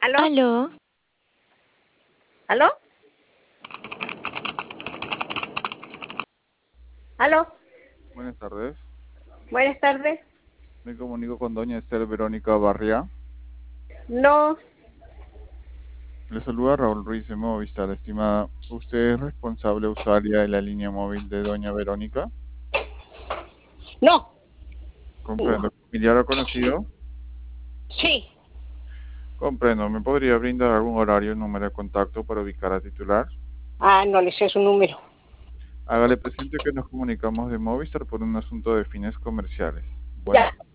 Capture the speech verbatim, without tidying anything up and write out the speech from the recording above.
¿Aló? Aló, ¿Aló? ¿Aló? Buenas tardes. Buenas tardes. Me comunico con doña Esther Verónica Barria. No, Le saluda Raúl Ruiz de Movistar, estimada. ¿Usted es responsable usuaria de la línea móvil de doña Verónica? no, Comprendo. ¿Familiar o conocido? sí. Comprendo. ¿Me podría brindar algún horario y número de contacto para ubicar a titular? Ah, no le sé su número. Hágale presente que nos comunicamos de Movistar por un asunto de fines comerciales. Buenas Ya. tardes.